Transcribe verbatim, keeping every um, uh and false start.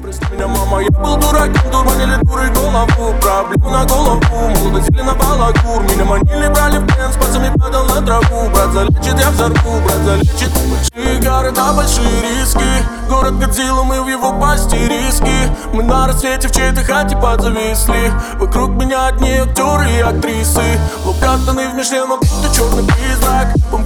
Прости меня, мама, я был дураком, дурманили дурой голову. Проблему на голову, молодо сели на балагур. Меня манили, брали в плен, с пальцами падал на траву. Брат залечит, я взорву, брат залечит. Большие города, большие риски. Город Годзилла, мы в его пасти риски. Мы на рассвете в чьей-то хате подзависли. Вокруг меня одни актеры и актрисы. Лук катаны в мишлену, будто черный призрак.